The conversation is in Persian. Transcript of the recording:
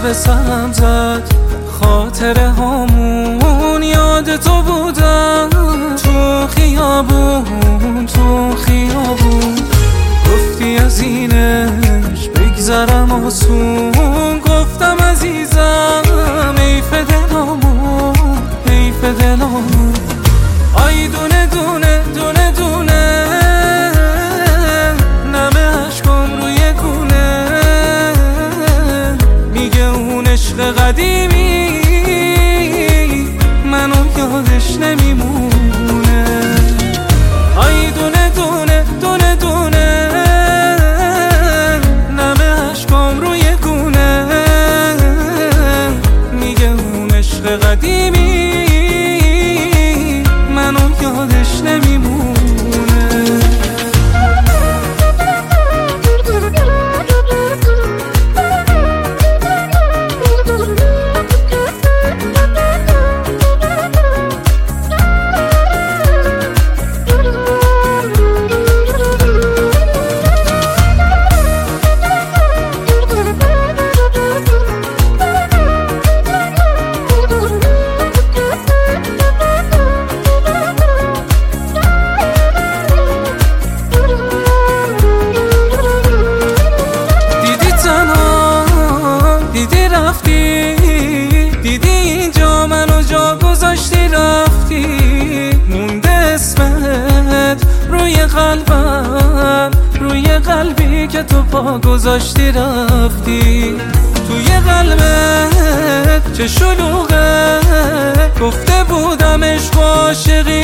به سرم زد، خاطره هامون یاد تو بودم، تو خیابون تو خیابون. گفتی از اینش بگذرم آسون، گفتم عزیزم حیف دلامون، حیف دلامون. آی دونه دونه دونه دونه نمه عشقم روی گونه، میگه اون عشق قدیمی منو یادش نمیمونه. آی دونه دونه دونه دونه نمه عشقم روی گونه، میگه اون عشق قدیمی منو یادش نمیمونه. دیدی اینجا منو جا گذاشتی رفتی، مونده اسمت روی قلبم، روی قلبی که تو پا گذاشتی رفتی. توی قلبت چه شلوغه، گفته بودم عشق و عاشقی